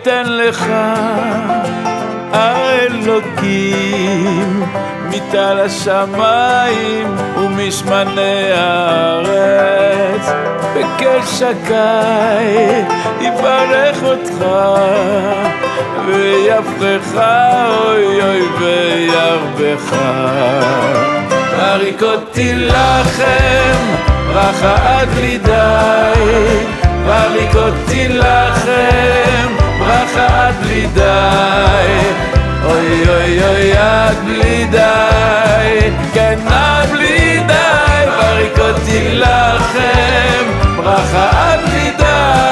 ייתן לך האלוקים מטל השמיים ומשמני הארץ, בקל שקי יברך אותך ויפרך אוי אוי וירבך. בריק אותי לכם ברכה עד בלי די, בריק אותי לכם ברכה עד בלי די, אוי אוי אוי עד בלי די, כן עד בלי די. בריק אותי לכם ברכה עד בלי די.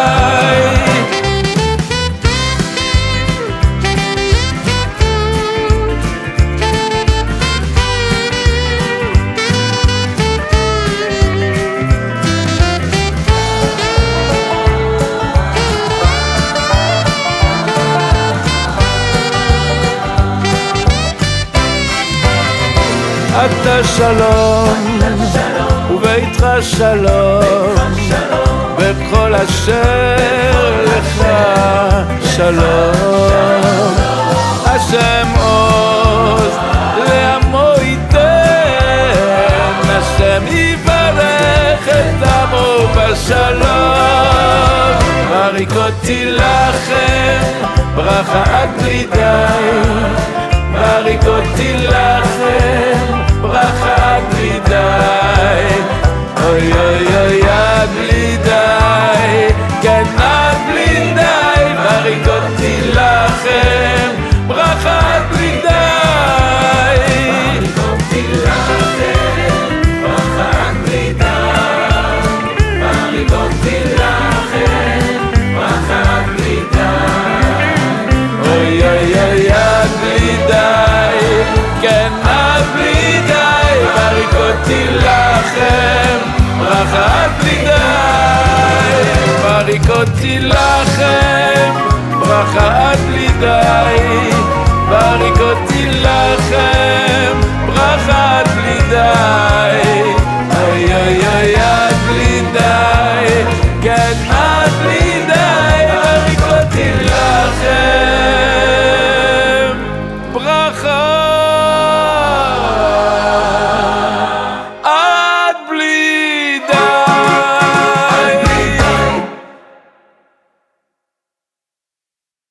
אתה שלום וביתך שלום וכל אשר לך שלום. השם עוז לעמו ייתן, השם יברך את עמו בשלום. בריק אותי לכם ברכה עד בלי די, בריק אותי לכם ברכה עד בלי די, אוי אוי אוי עד בלי די, כן עד בלי די. בריק אותי לכם ברכה עד בלי די, בריק אותי לכם ברכה עד בלי די, בריק אותי לכם ברכה עד בלי די, אוי אוי אוי עד בלי די, כן עד בלי די. בריק אותי לכם ברכה עד בלי די, בריק אותי לכם ברכה עד בלי די, בריק אותי